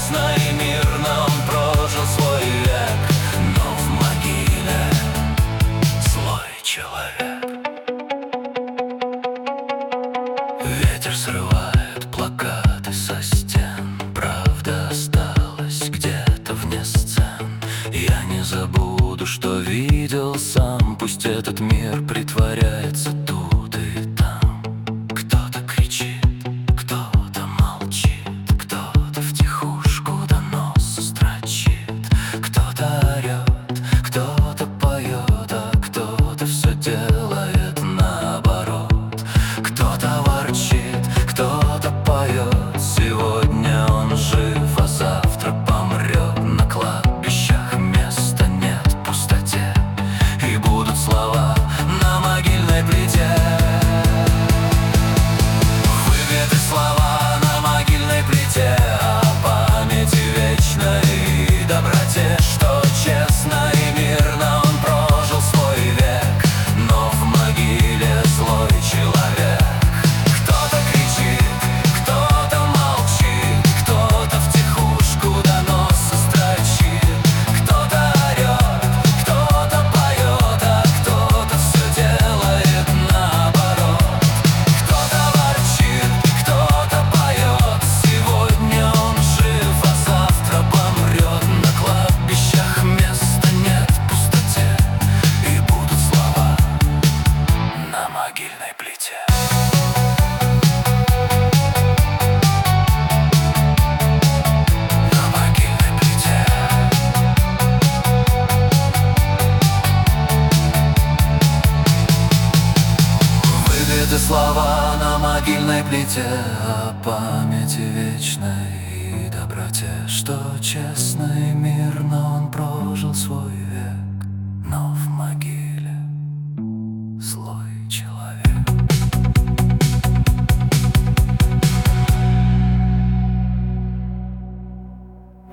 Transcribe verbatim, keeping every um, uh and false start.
честно и мирно он прожил свой век, но в могиле злой человек. Ветер срывает плакаты со стен, правда осталась где-то вне сцен. Я не забуду, что видел сам, пусть этот мир притворяется тут и там. Кто-то кричит, кто-то молчит, кто-то втихушку доносы строчит, кто-то орет, кто-то поет, а кто-то все делает наоборот. Кто-то ворчит, кто-то поет, сегодня он жив, а завтра помрет. На кладбищах места нет в пустоте, и будут слова на могильной плите. Выбиты слова на могильной плите о памяти вечной и доброте, что честно и мирно он прожил свой век, но в могиле злой человек. Кто-то кричит, кто-то молчит, кто-то втихушку доносы строчит, кто-то орет, кто-то поет, а кто-то все делает наоборот. Кто-то ворчит, кто-то поет, сегодня он жив, а завтра помрет. На кладбищах места нет в пустоте, и будут слова на могильной плите. На могильной плите. Выбиты слова на могильной плите о памяти вечной и доброте, что честно и мирно он прожил свой век.